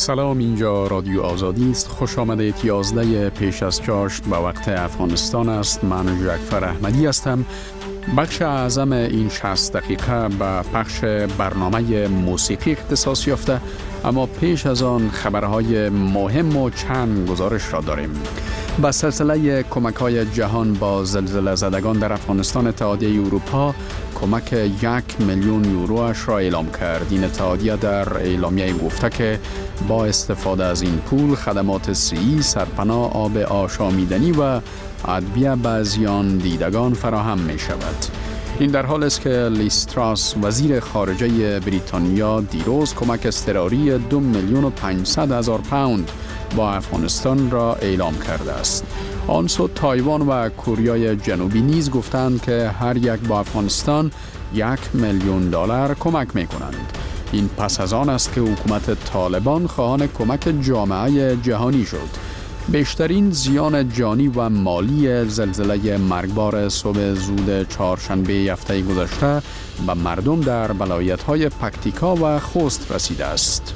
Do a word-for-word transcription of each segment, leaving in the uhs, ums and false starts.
سلام، اینجا رادیو آزادی است. خوش آمدید. یازده پیش از چاشت به وقت افغانستان است. من جعفر احمدی هستم. بخش اعظم این شصت دقیقه به پخش برنامه موسیقی اختصاص یافته، اما پیش از آن خبرهای مهم و چند گزارش را داریم. با سلسله کمک‌های جهان با زلزله زدگان در افغانستان، اتحادیه اروپا کمک یک میلیون یوروش را اعلام کرد. این اتحادیه در اعلامیه گفته که با استفاده از این پول خدمات صحی، سرپناه، آب آشامیدنی و ادویه به زیان دیدگان فراهم می شود. این در حال است که لیز تراس وزیر خارجه بریتانیا دیروز کمک اضطراری دو میلیون و پانصد هزار پوند با افغانستان را اعلام کرده است. آن سو تایوان و کره جنوبی نیز گفتند که هر یک با افغانستان یک میلیون دلار کمک می کنند. این پس از آن است که حکومت طالبان خواهان کمک جامعه جهانی شد. بیشترین زیان جانی و مالی زلزله مرگبار صبح زود چهارشنبه هفته گذشته به مردم در ولایت‌های پکتیکا و خوست رسیده است.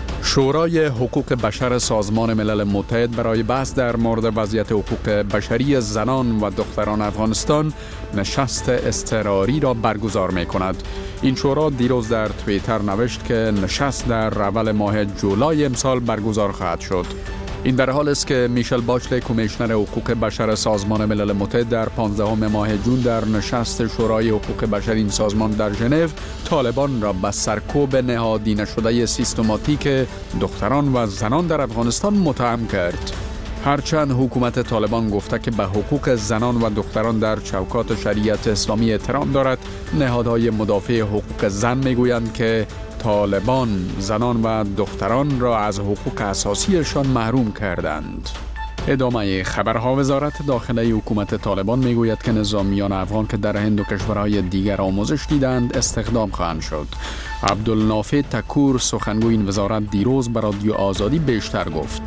شورای حقوق بشر سازمان ملل متحد برای بحث در مورد وضعیت حقوق بشری زنان و دختران افغانستان نشست اضطراری را برگزار می کند. این شورا دیروز در توییتر نوشت که نشست در اول ماه جولای امسال برگزار خواهد شد. این در حال است که میشل باچلت، کمیشنر حقوق بشر سازمان ملل متحد، در پانزدهم ماه جون در نشست شورای حقوق بشر این سازمان در ژنو طالبان را به سرکوب نهادی نشده سیستماتیک دختران و زنان در افغانستان متهم کرد. هرچند حکومت طالبان گفته که به حقوق زنان و دختران در چوکات شریعت اسلامی احترام دارد، نهادهای مدافع حقوق زن میگویند که طالبان زنان و دختران را از حقوق اساسیشان محروم کردند. ادامه خبرها. وزارت داخلی حکومت طالبان میگوید که نظامیان افغان که در هند و کشورهای دیگر آموزش دیدند استخدام خواهند شد. عبدالنافع تکور، سخنگوی این وزارت، دیروز به رادیو آزادی بیشتر گفت.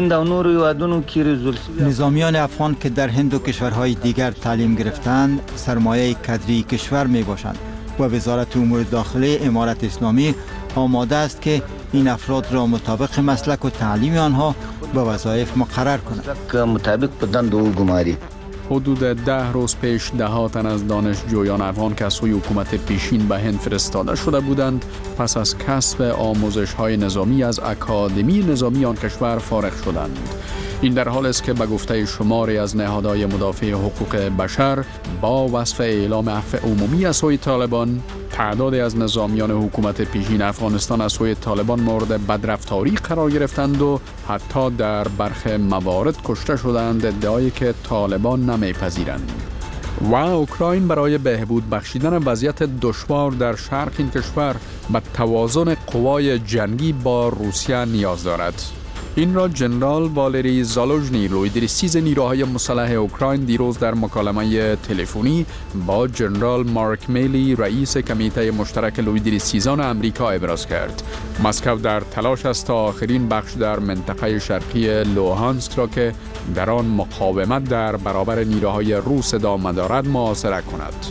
نظامیان افغان که در هند و کشورهای دیگر تعلیم گرفتند سرمایه کادری کشور می باشند و وزارت امور داخلی امارت اسلامی آماده است که این افراد را مطابق مسلک و تعلیم آنها به وظایف مقرر کند. مطابق بدن دو گماری. حدود ده روز پیش ده ها تن از دانشجویان افغان که از سوی حکومت پیشین به هند فرستاده شده بودند پس از کسب آموزش های نظامی از اکادمی نظامی آن کشور فارغ شدند. این در حال است که به گفته شماری از نهادهای مدافع حقوق بشر با وصف اعلام عفو عمومی از سوی طالبان، تعدادی از نظامیان حکومت پیشین افغانستان از سوی طالبان مورد بدرفتاری قرار گرفتند و حتی در برخی موارد کشته شدند، ادعایی که طالبان نمیپذیرند. و اوکراین برای بهبود بخشیدن وضعیت دشوار در شرق این کشور به توازن قوای جنگی با روسیه نیاز دارد. این را جنرال والری زالوژنی، لویدریسیز نیروهای مسلح اوکراین، دیروز در مکالمه تلفنی با جنرال مارک میلی، رئیس کمیته مشترک لویدریسیزان امریکا، ابراز کرد. مسکو در تلاش است تا آخرین بخش در منطقه شرقی لوهانسک را که در آن مقاومت در برابر نیروهای روس ادامه دارد محاصره کند.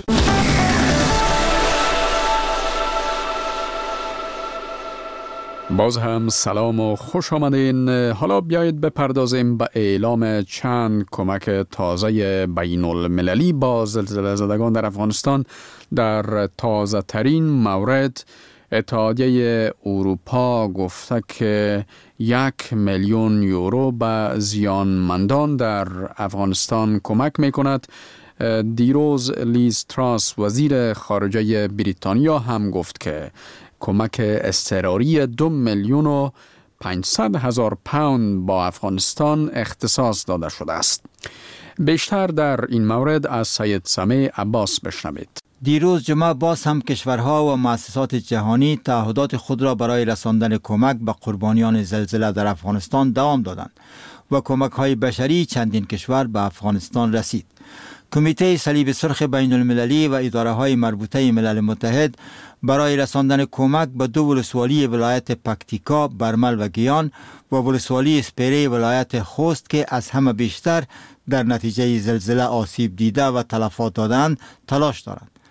باز هم سلام و خوش آمدین. حالا بیایید بپردازیم به اعلام چند کمک تازه بین المللی با زلزله زدگان در افغانستان. در تازه ترین مورد اتحادیه اروپا گفته که یک میلیون یورو به زیانمندان در افغانستان کمک می کند. دیروز لیز تراس وزیر خارجه بریتانیا هم گفت که کمک اضطراری دو میلیون و پانصد هزار پوند با افغانستان اختصاص داده شده است. بیشتر در این مورد از سید سمیع عباس بشنوید. دیروز جمعه باز هم کشورها و مؤسسات جهانی تعهدات خود را برای رساندن کمک به قربانیان زلزله در افغانستان دوام دادند و کمک های بشری چندین کشور به افغانستان رسید. کمیته صلیب سرخ بین المللی و اداره های مربوطه ملل متحد برای رساندن کمک به دو ولسوالی ولایت پکتیکا، برمل و گیان و ولسوالی اسپیره ولایت خوست که از همه بیشتر در نتیجه زلزله آسیب دیده و تلفات دادند تلاش دارند.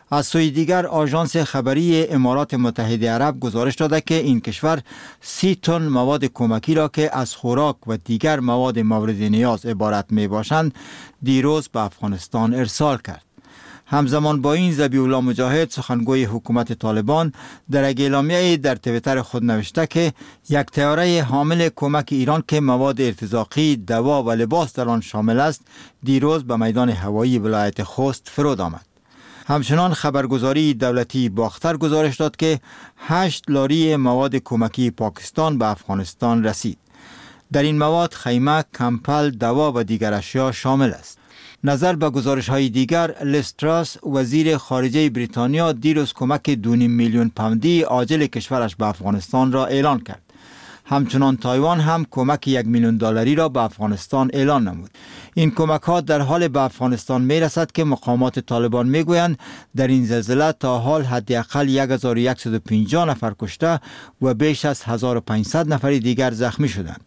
از سوی دیگر آژانس خبری امارات متحده عرب گزارش داده که این کشور سی تن مواد کمکی را که از خوراک و دیگر مواد مورد نیاز عبارت می باشند دیروز به افغانستان ارسال کرد. همزمان با این ذبیح الله مجاهد سخنگوی حکومت طالبان در اعلامیه در توییتر خود نوشته که یک طیاره حامل کمک ایران که مواد ارتزاقی، دوا و لباس در آن شامل است دیروز به میدان هوایی ولایت خوست فرود آمد. همچنان خبرگزاری دولتی باختر گزارش داد که هشت لاری مواد کمکی پاکستان به افغانستان رسید. در این مواد خیمه، کمپل، دوا و دیگر اشیا شامل است. نظر به گزارش های دیگر، لیز تراس وزیر خارجه بریتانیا دیروز کمک دو میلیون پوندی عاجل کشورش به افغانستان را اعلان کرد. همچنان تایوان هم کمک یک میلیون دلاری را به افغانستان اعلان نمود. این کمک ها در حال به افغانستان می رسد که مقامات طالبان می گویند در این زلزله تا حال حداقل یک هزار و صد و پنجاه نفر کشته و بیش از هزار و پانصد نفر دیگر زخمی شدند.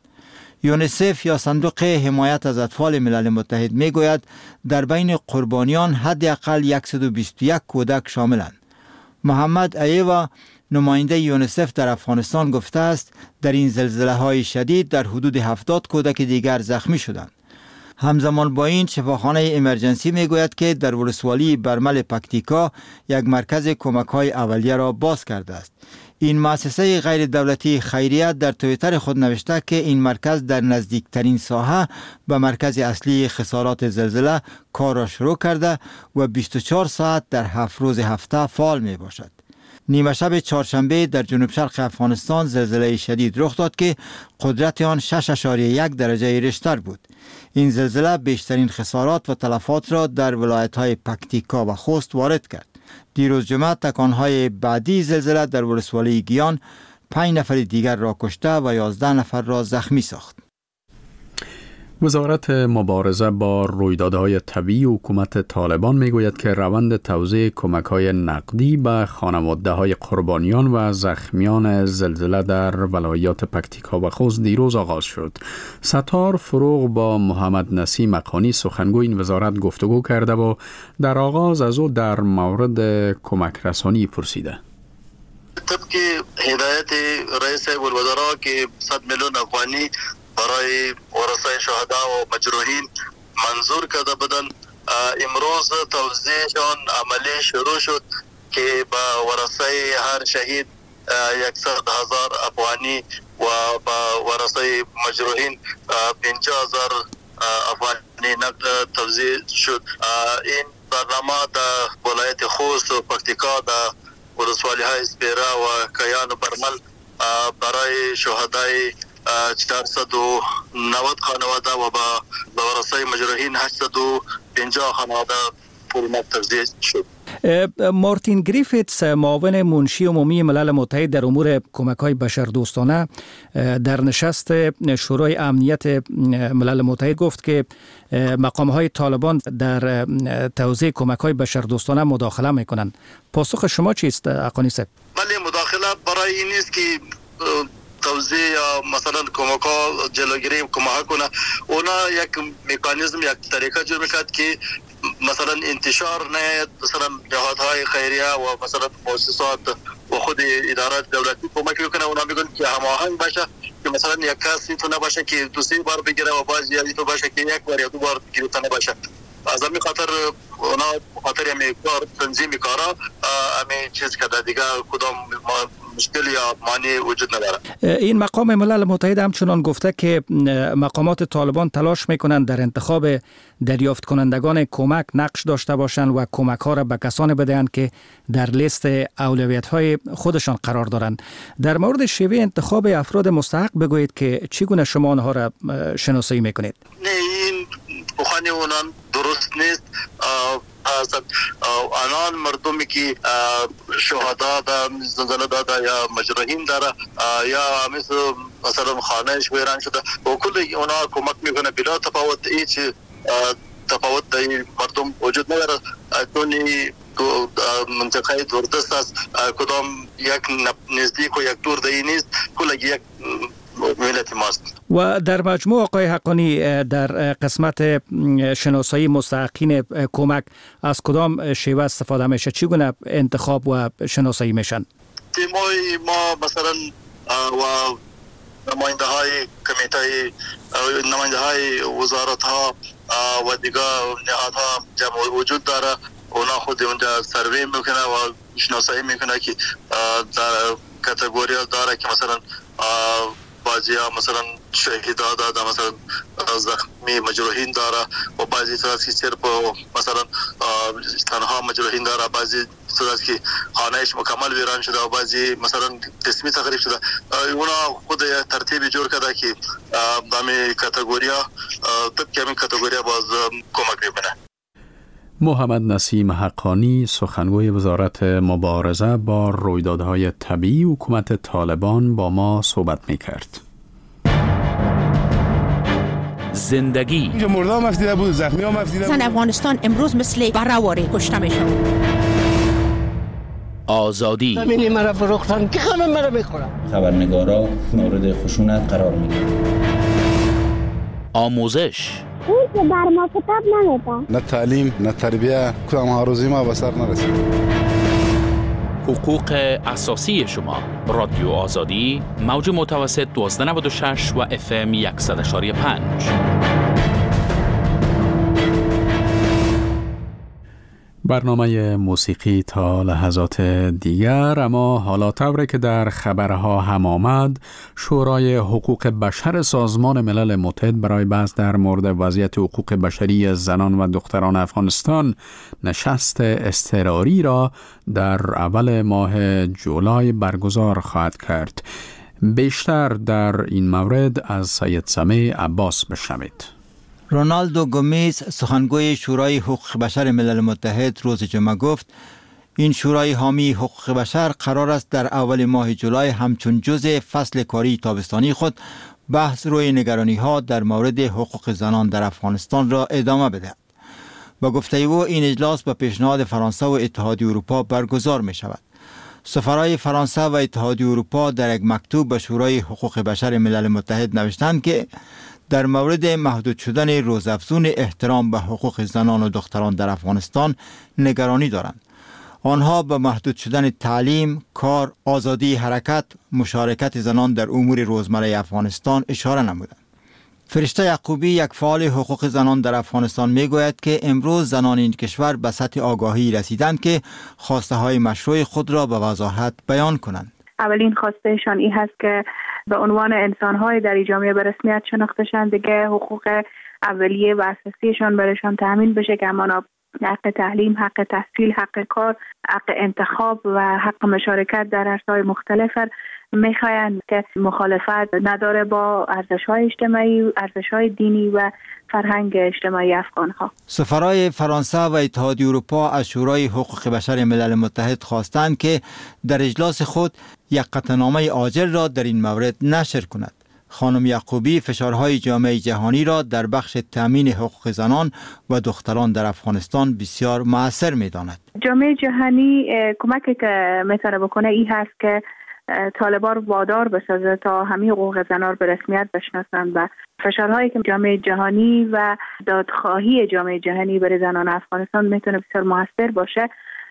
یونیسف یا صندوق حمایت از اطفال ملل متحد می گوید در بین قربانیان حداقل صد و بیست و یک کودک شاملند. محمد ایوا نماینده یونیسف در افغانستان گفته است در این زلزله های شدید در حدود هفتاد کودک دیگر زخمی شدند. همزمان با این شفاخانه امرجنسی می گوید که در ولسوالی برمل پکتیکا یک مرکز کمک های اولیه را باز کرده است. این مؤسسه غیر دولتی خیریه در توییتر خود نوشته که این مرکز در نزدیکترین ساحه به مرکز اصلی خسارات زلزله کار را شروع کرده و بیست و چهار ساعت در هفت روز هفته فعال می باشد. نیمه شب چهارشنبه در جنوب شرق افغانستان زلزله شدید رخ داد که قدرت آن شش اشاریه یک درجه ریشتر بود. این زلزله بیشترین خسارات و تلفات را در ولایت‌های پکتیکا و خوست وارد کرد. دیروز جمعه تکانهای بعدی زلزله در ولسوالی گیان پنج نفر دیگر را کشته و یازده نفر را زخمی ساخت. وزارت مبارزه با رویدادهای طبیعی حکومت طالبان میگوید که روند توزیع کمک‌های نقدی به خانواده‌های قربانیان و زخمیان زلزله در ولایات پکتیکا و خوست دیروز آغاز شد. ستار فروغ با محمد نسیم مقانی سخنگوی این وزارت گفتگو کرده و در آغاز از او در مورد کمک رسانی پرسیده. طبق هدایت رئیس الوزراء که صد میلیون افغانی برای ورثه شهدا و مجروحین منظور کرده بودند، امروز توزیعشان عملی شروع شد که با ورثه هر شهید یکصد هزار افغانی و با ورثه مجروحین پنجاه هزار افغانی نقد توزیع شد. این برنامه در ولایت خوست و پکتیکا در ولسوالی های اسپیره و کیان و برمل برای شهدای چهارصد و نود خانواده و با ورثه مجروحین هشتصد و پنجاه خانواده پول توزیع شد. مارتین گریفیتس معاون منشی عمومی ملل متحد در امور کمک‌های بشردوستانه در نشست شورای امنیت ملل متحد گفت که مقام‌های طالبان در توزیع کمک‌های بشردوستانه مداخله می‌کنند. پاسخ شما چیست اقانی صاحب؟ بله، مداخله برای این نیست که توزیع یا مثلا کمک ها جلوگیری کمک کنه. اونا یک مکانیزم، یک طریقه جور میکرد که مثلا انتشار نه، مثلا جهادهای خیریه و مثلا مؤسسات و خود ادارات دولتی کمک میکنه. اونا میگن که هماهنگ باشه، که مثلا یک کسی تو نباشه که دو سه بار بگیره و باز یادی تو باشه که یک بار یا دو بار بگیره تا نباشه. از همین خاطر اونا خاطر همین کار تنظیم کارا همین چیز کرده دیگه کدام مشکل یا معنی وجود نداره. این مقام ملل متحد همچنان گفته که مقامات طالبان تلاش میکنند در انتخاب دریافت کنندگان کمک نقش داشته باشند و کمک ها را به کسانی بدهند که در لیست اولویت های خودشان قرار دارند. در مورد شیوه انتخاب افراد مستحق بگویید که چگونه شما آنها را شناسایی میکنید؟ نه، این بخانی اونان درست نیست. از آنان مردمی که شهدا در زلزله داده یا مجروحین داره یا مثل مثلا خانهش ویران شده و کل اونا کمک میکنه بلا تفاوت. هیچ تفاوت در مردم وجود نداره. دونی منطقه دوردست است، کدام یک نزدیک و یک دور دهی نیست، کل یک ملت ماست. و در مجموع آقای حقانی در قسمت شناسایی مستحقین کمک از کدام شیوه استفاده میشه؟ چگونه انتخاب و شناسایی میشن؟ تیمای ما مثلا و نماینده های کمیته نماینده های وزارت ها و دیگر نهادها جمع وجود داره. اونا خود اونجا سروی میکنه و شناسایی میکنه که در کاتگوری داره که مثلا بعضی ها مثلا شهیدا داره، مثلا زخمی مجروحین داره و بعضی طرف که صرف مثلا تنها مجروحین داره، بعضی طرف که خانهش مکمل ویران شده و بعضی مثلا قسمی تخریب شده. اونا خود ترتیبی جور کرده که همین کاتگوری ها طبق همین کاتگوری باز کمک میکنه. محمد نسیم حقانی، سخنگوی وزارت مبارزه با رویدادهای طبیعی حکومت طالبان، با ما صحبت میکرد. زندگی اینجا مرده هم افدیده بود، زخمی هم افدیده بود. زن افغانستان امروز مثل برهواری کشته میشن. آزادی زمینی مرا فروختن که همه مرا بخورن. خبرنگارا مورد خشونت قرار میگیرن. آموزش اون که بر ما کتاب نمیدن. نه تعلیم نه تربیه، کدام ها روزی ما به سر نرسید. حقوق اساسی شما. رادیو آزادی، موج متوسط دوازده نود و شش و اف ام صد و پنج. برنامه موسیقی تا لحظات دیگر. اما حالا طوری که در خبرها هم آمد، شورای حقوق بشر سازمان ملل متحد برای بحث در مورد وضعیت حقوق بشری زنان و دختران افغانستان نشست اضطراری را در اول ماه جولای برگزار خواهد کرد. بیشتر در این مورد از سید سمیع عباس بشنوید. رونالدو گومیز، سخنگوی شورای حقوق بشر ملل متحد، روز جمعه گفت این شورای حامی حقوق بشر قرار است در اول ماه جولای همچون جزء فصل کاری تابستانی خود بحث روی نگرانی ها در مورد حقوق زنان در افغانستان را ادامه بدهد. با گفته او این اجلاس به پیشنهاد فرانسه و اتحادیه اروپا برگزار می شود. سفرای فرانسه و اتحادیه اروپا در یک مکتوب به شورای حقوق بشر ملل متحد نوشتند که در مورد محدود شدن روزافزون احترام به حقوق زنان و دختران در افغانستان نگرانی دارند. آنها به محدود شدن تعلیم، کار، آزادی حرکت، مشارکت زنان در امور روزمره افغانستان اشاره نمودند. فرشته یعقوبی، یک فعال حقوق زنان در افغانستان، میگوید که امروز زنان این کشور به سطح آگاهی رسیدند که خواسته های مشروع خود را به وضاحت بیان کنند. اولین خواستهشان این هست که به عنوان انسان‌های در جامعه به رسمیت شناخته شوند، دیگه حقوق اولیه و اساسیشان برایشان تامین بشه که همانا حق تعلیم، حق تحصیل، حق کار، حق انتخاب و حق مشارکت در عرصه‌های مختلف میخواین که مخالفت نداره با ارزش‌های اجتماعی، ارزش‌های دینی و فرهنگ اجتماعی افغان‌ها. سفرای فرانسه و اتحادیه اروپا از شورای حقوق بشر ملل متحد خواستند که در اجلاس خود یک قطعنامه عاجل را در این مورد نشر کند. خانم یعقوبی فشارهای جامعه جهانی را در بخش تامین حقوق زنان و دختران در افغانستان بسیار مؤثر می‌داند. جامعه جهانی کمکی که میتونه بکنه این هست که طالبان وادار بسازه تا همه حقوق زنان به رسمیت بشناسند و فشارهایی که جامعه جهانی و دادخواهی جامعه جهانی برای زنان افغانستان میتونه بسیار موثر باشه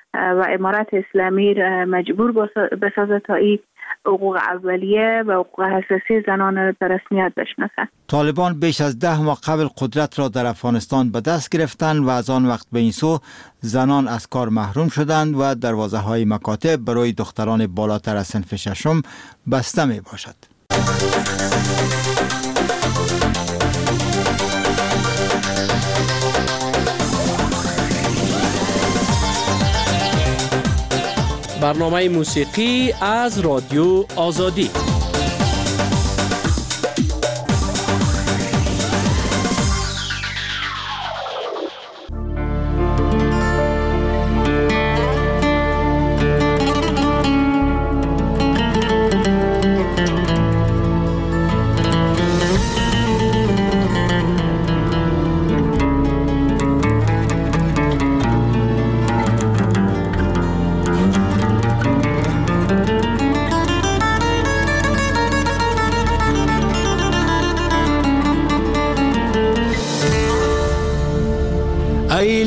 و امارت اسلامی مجبور بسازه تا این حقوق اولیه و حقوق اساسی زنان را به رسمیت بشناسند. طالبان بیش از ده ماه قبل قدرت را در افغانستان به دست گرفتند و از آن وقت به این سو زنان از کار محروم شدند و دروازه های مکاتب برای دختران بالاتر از صنف ششم بسته می باشد. برنامه موسیقی از رادیو آزادی.